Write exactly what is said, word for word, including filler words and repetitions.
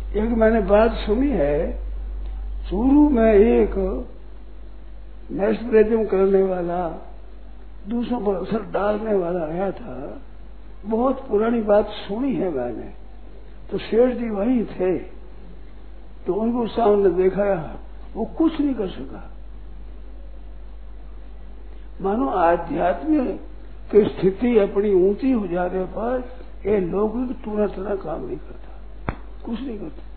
एक मैंने बात सुनी है, चूरू में एक मैस्प्रेजम करने वाला, दूसरों पर असर डालने वाला आया था। बहुत पुरानी बात सुनी है मैंने। तो शेर जी वही थे, तो उनको सामने देखा, वो कुछ नहीं कर सका। मानो आध्यात्मिक की स्थिति अपनी ऊंची हो जाने पर ये लौकिक तुरंत ना काम नहीं करता, कुछ नहीं करता।